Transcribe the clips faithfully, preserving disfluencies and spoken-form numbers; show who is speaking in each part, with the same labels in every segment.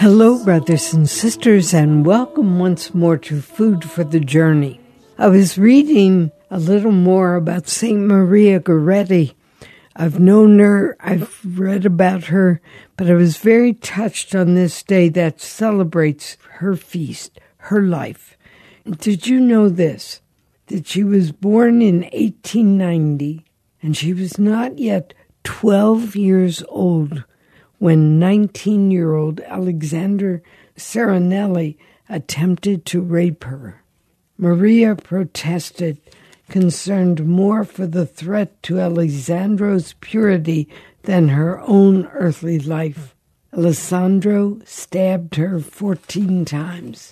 Speaker 1: Hello, brothers and sisters, and welcome once more to Food for the Journey. I was reading a little more about Saint Maria Goretti. I've known her, I've read about her, but I was very touched on this day that celebrates her feast, her life. Did you know this? That she was born in eighteen ninety, and she was not yet twelve years old when nineteen-year-old Alexander Serenelli attempted to rape her. Maria protested, concerned more for the threat to Alessandro's purity than her own earthly life. Alessandro stabbed her fourteen times.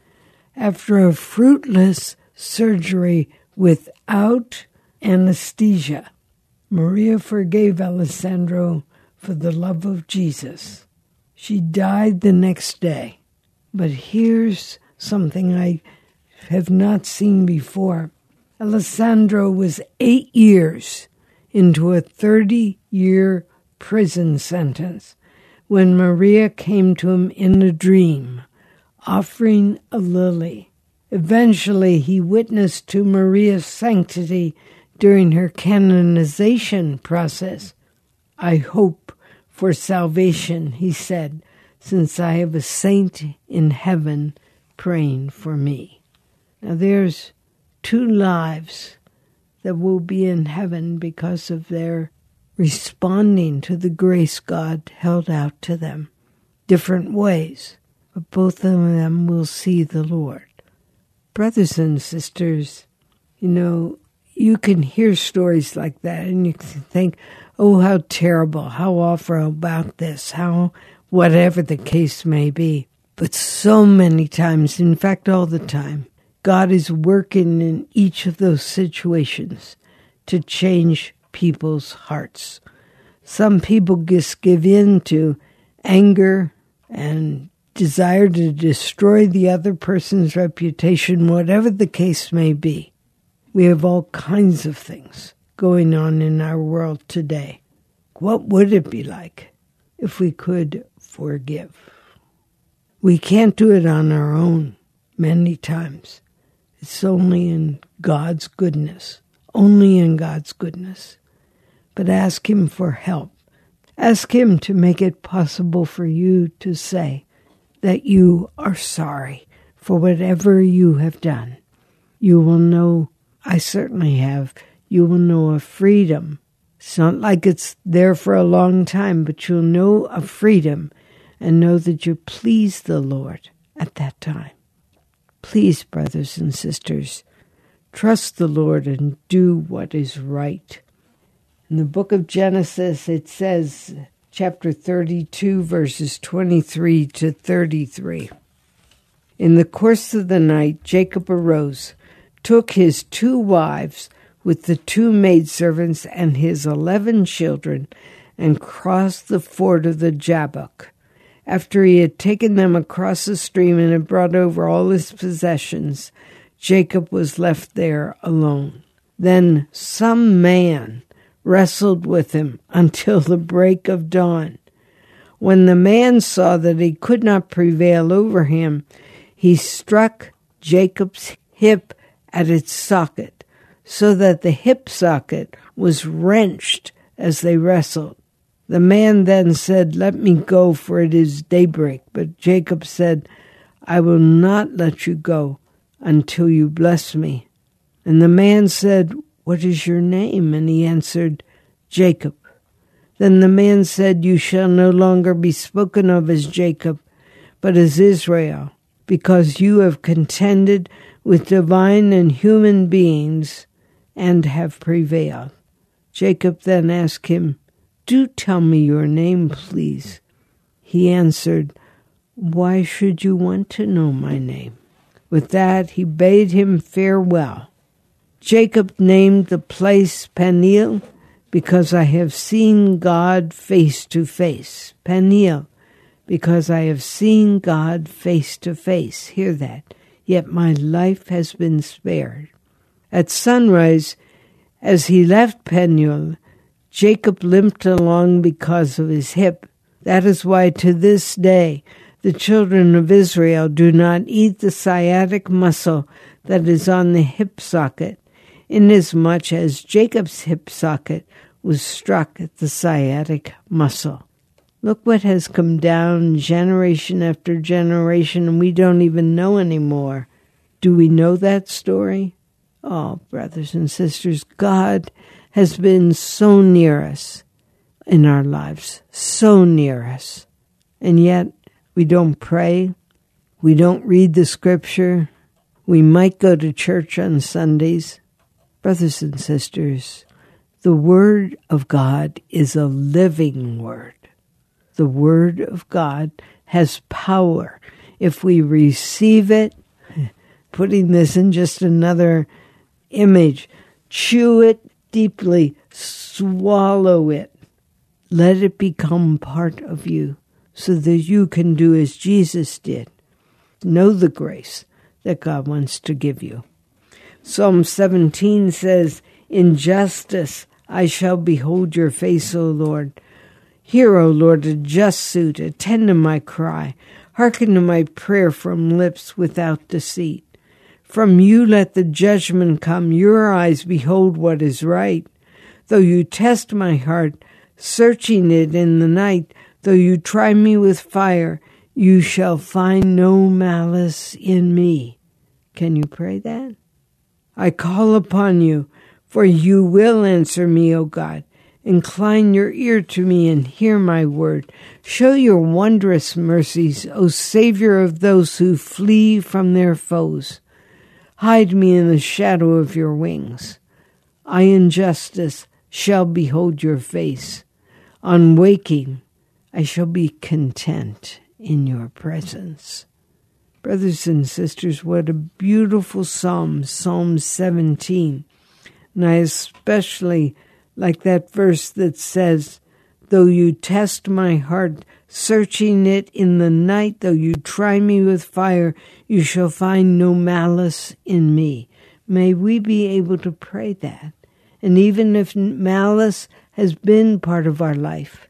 Speaker 1: After a fruitless surgery without anesthesia, Maria forgave Alessandro for the love of Jesus. She died the next day. But here's something I have not seen before. Alessandro was eight years into a thirty-year prison sentence when Maria came to him in a dream, offering a lily. Eventually, he witnessed to Maria's sanctity during her canonization process. I hope for salvation, he said, since I have a saint in heaven praying for me. Now there's two lives that will be in heaven because of their responding to the grace God held out to them. Different ways, but both of them will see the Lord. Brothers and sisters, you know, you can hear stories like that and you can think, oh, how terrible, how awful about this, how whatever the case may be. But so many times, in fact, all the time, God is working in each of those situations to change people's hearts. Some people just give in to anger and desire to destroy the other person's reputation, whatever the case may be. We have all kinds of things going on in our world today. What would it be like if we could forgive? We can't do it on our own many times. It's only in God's goodness, only in God's goodness. But ask Him for help. Ask Him to make it possible for you to say that you are sorry for whatever you have done. You will know, I certainly have, you will know a freedom. It's not like it's there for a long time, but you'll know a freedom and know that you please the Lord at that time. Please, brothers and sisters, trust the Lord and do what is right. In the book of Genesis, it says, chapter thirty-two, verses twenty-three to thirty-three. In the course of the night, Jacob arose, took his two wives with the two maidservants and his eleven children, and crossed the ford of the Jabbok. After he had taken them across the stream and had brought over all his possessions, Jacob was left there alone. Then some man wrestled with him until the break of dawn. When the man saw that he could not prevail over him, he struck Jacob's hip at its socket, so that the hip socket was wrenched as they wrestled. The man then said, "Let me go, for it is daybreak." But Jacob said, "I will not let you go until you bless me." And the man said, "What is your name?" And he answered, "Jacob." Then the man said, "You shall no longer be spoken of as Jacob, but as Israel, because you have contended with divine and human beings and have prevailed." Jacob then asked him, "Do tell me your name, please." He answered, "Why should you want to know my name?" With that, he bade him farewell. Jacob named the place Peniel, because I have seen God face to face. Peniel, because I have seen God face to face. Hear that. Yet my life has been spared. At sunrise, as he left Peniel, Jacob limped along because of his hip. That is why to this day The children of Israel do not eat the sciatic muscle that is on the hip socket, inasmuch as Jacob's hip socket was struck at the sciatic muscle. Look what has come down generation after generation, and we don't even know anymore. Do we know that story? Oh, brothers and sisters, God has been so near us in our lives, so near us. And yet we don't pray, we don't read the scripture, we might go to church on Sundays. Brothers and sisters, the Word of God is a living Word. The Word of God has power. If we receive it, putting this in just another image, chew it deeply, swallow it, let it become part of you so that you can do as Jesus did. Know the grace that God wants to give you. Psalm seventeen says, "In justice I shall behold your face, O Lord. Hear, O Lord, a just suit, attend to my cry. Hearken to my prayer from lips without deceit. From you let the judgment come. Your eyes behold what is right. Though you test my heart, searching it in the night, though you try me with fire, you shall find no malice in me." Can you pray that? I call upon you, for you will answer me, O God. Incline your ear to me and hear my word. Show your wondrous mercies, O Savior of those who flee from their foes. Hide me in the shadow of your wings. I in justice shall behold your face. On waking, I shall be content in your presence. Brothers and sisters, what a beautiful psalm, Psalm seventeen. And I especially like that verse that says, "Though you test my heart, searching it in the night, though you try me with fire, you shall find no malice in me." May we be able to pray that. And even if malice has been part of our life,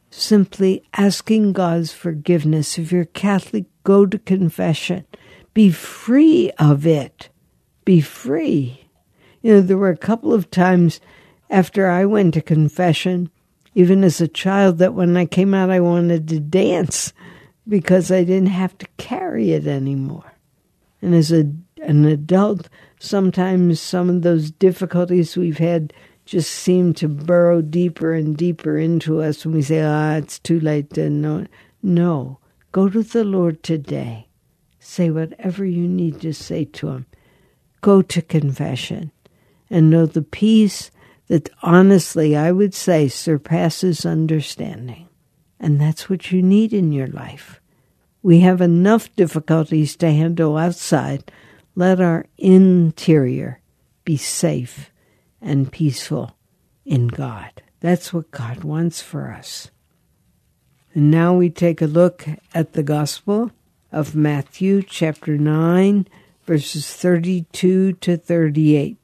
Speaker 1: simply asking God's forgiveness. If you're Catholic, go to confession. Be free of it. Be free. You know, there were a couple of times after I went to confession, even as a child, that when I came out, I wanted to dance because I didn't have to carry it anymore. And as a, an adult, sometimes some of those difficulties we've had just seem to burrow deeper and deeper into us when we say, ah, it's too late to know. No, go to the Lord today. Say whatever you need to say to him. Go to confession and know the peace that honestly, I would say, surpasses understanding. And that's what you need in your life. We have enough difficulties to handle outside. Let our interior be safe and peaceful in God. That's what God wants for us. And now we take a look at the Gospel of Matthew, chapter nine, verses thirty-two to thirty-eight.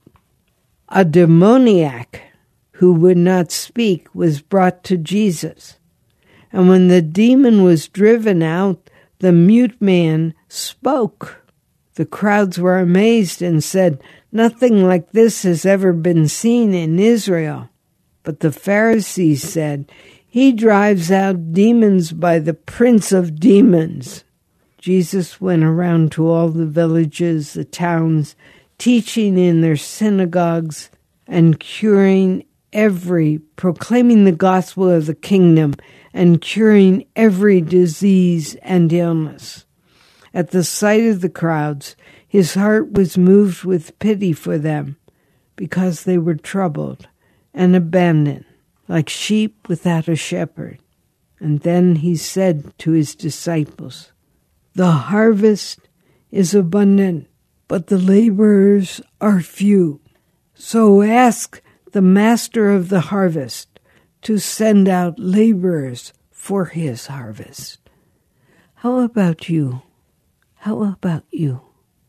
Speaker 1: A demoniac who would not speak was brought to Jesus. And when the demon was driven out, the mute man spoke. The crowds were amazed and said, "Nothing like this has ever been seen in Israel." But the Pharisees said, "He drives out demons by the prince of demons." Jesus went around to all the villages, the towns, teaching in their synagogues and curing every, proclaiming the gospel of the kingdom and curing every disease and illness. At the sight of the crowds, his heart was moved with pity for them because they were troubled and abandoned, like sheep without a shepherd. And then he said to his disciples, "The harvest is abundant, but the laborers are few. So ask the master of the harvest to send out laborers for his harvest." How about you? How about you?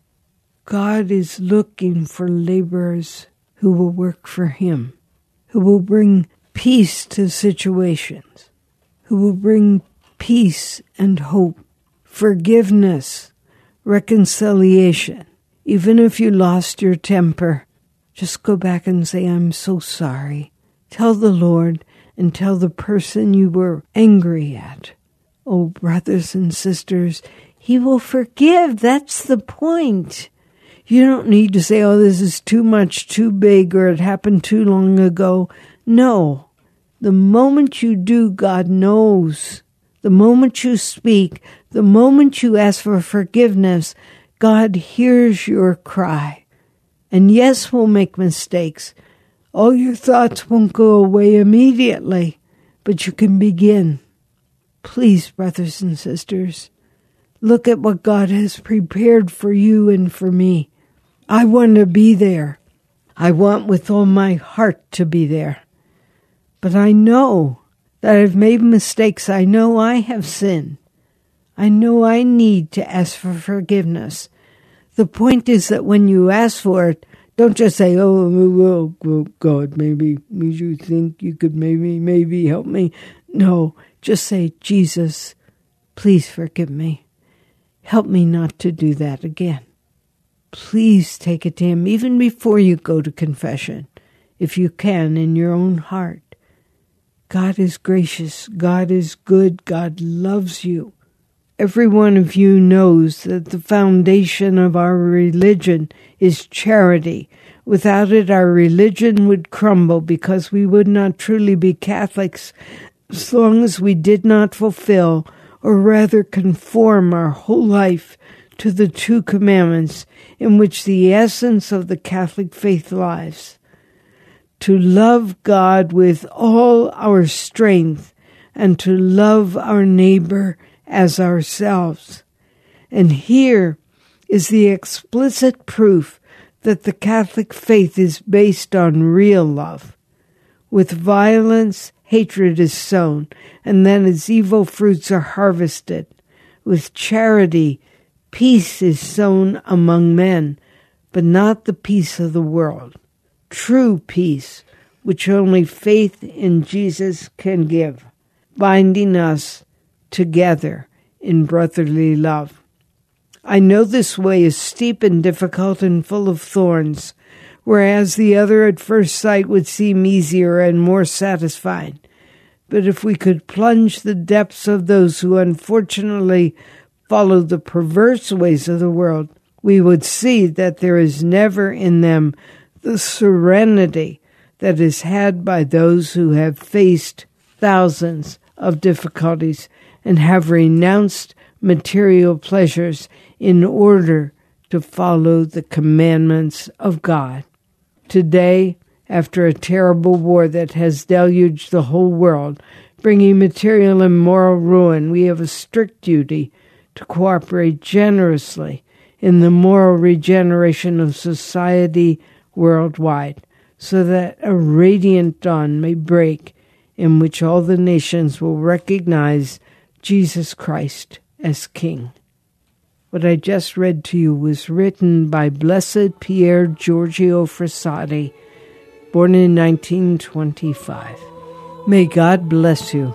Speaker 1: God is looking for laborers who will work for him, who will bring peace to situations, who will bring peace and hope, forgiveness, reconciliation. Even if you lost your temper, just go back and say, I'm so sorry. Tell the Lord and tell the person you were angry at. Oh, brothers and sisters, He will forgive. That's the point. You don't need to say, oh, this is too much, too big, or it happened too long ago. No. The moment you do, God knows. The moment you speak, the moment you ask for forgiveness, God hears your cry. And yes, we'll make mistakes. All your thoughts won't go away immediately, but you can begin. Please, brothers and sisters, look at what God has prepared for you and for me. I want to be there. I want with all my heart to be there. But I know that I've made mistakes. I know I have sinned. I know I need to ask for forgiveness. The point is that when you ask for it, don't just say, oh, well, well God, maybe you think you could maybe, maybe help me. No, just say, Jesus, please forgive me. Help me not to do that again. Please take it to Him, even before you go to confession, if you can, in your own heart. God is gracious. God is good. God loves you. Every one of you knows that the foundation of our religion is charity. Without it, our religion would crumble because we would not truly be Catholics as long as we did not fulfill, or rather conform our whole life to the two commandments in which the essence of the Catholic faith lies. To love God with all our strength and to love our neighbor as ourselves. And here is the explicit proof that the Catholic faith is based on real love. With violence, hatred is sown, and then its evil fruits are harvested. With charity, peace is sown among men, but not the peace of the world. True peace, which only faith in Jesus can give, binding us together in brotherly love. I know this way is steep and difficult and full of thorns, whereas the other at first sight would seem easier and more satisfying. But if we could plunge the depths of those who unfortunately follow the perverse ways of the world, we would see that there is never in them the serenity that is had by those who have faced thousands of difficulties and have renounced material pleasures in order to follow the commandments of God. Today, after a terrible war that has deluged the whole world, bringing material and moral ruin, we have a strict duty to cooperate generously in the moral regeneration of society worldwide, so that a radiant dawn may break in which all the nations will recognize Jesus Christ as King. What I just read to you was written by Blessed Pier Giorgio Frassati, born in nineteen twenty-five. May God bless you.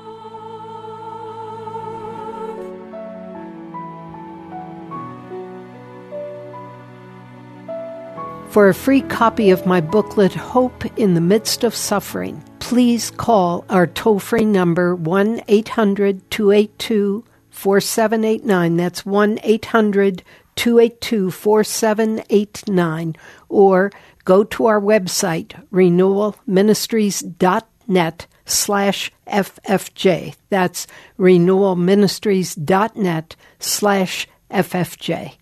Speaker 1: For a free copy of my booklet, Hope in the Midst of Suffering, please call our toll-free number one eight hundred two eight two four seven eight nine. That's one eight hundred two eight two four seven eight nine. Or go to our website, renewal ministries dot net slash F F J. That's renewal ministries dot net slash F F J.